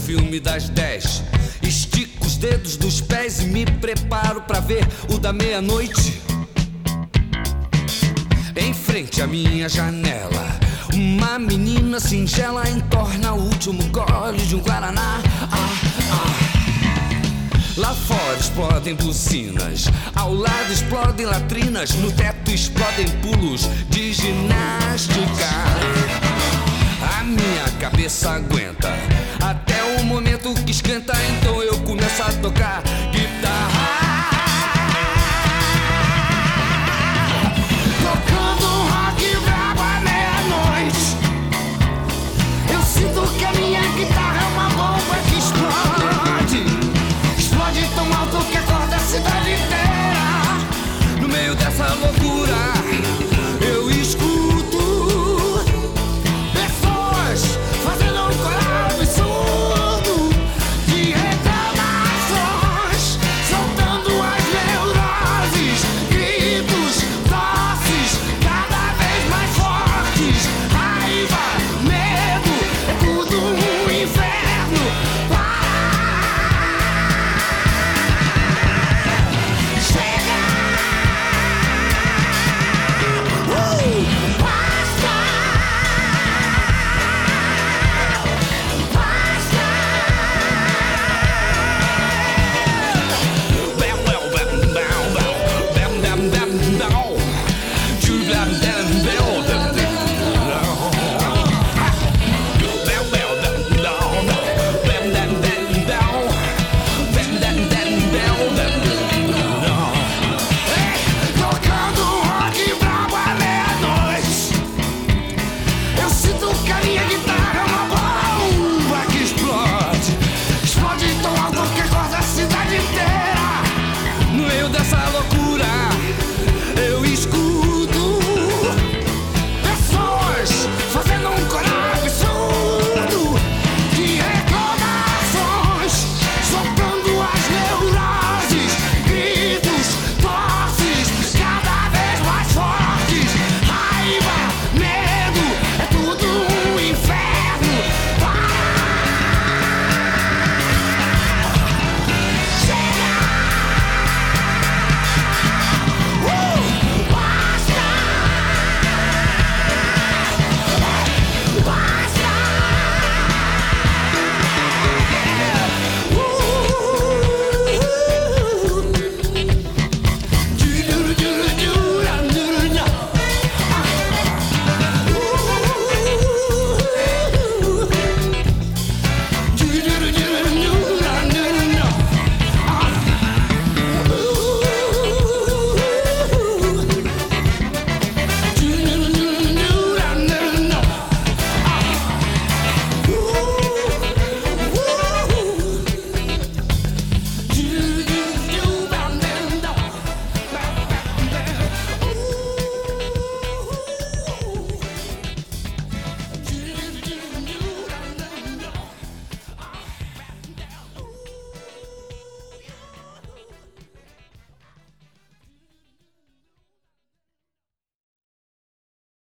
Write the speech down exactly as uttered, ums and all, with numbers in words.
filme das dez. Estico os dedos dos pés e me preparo pra ver o da meia-noite. Em frente à minha janela, uma menina singela entorna o último gole de um guaraná. Ah, ah. Lá fora explodem buzinas, ao lado explodem latrinas, no teto explodem pulos de ginástica. A minha cabeça aguenta até o momento que esquenta, então eu começo a tocar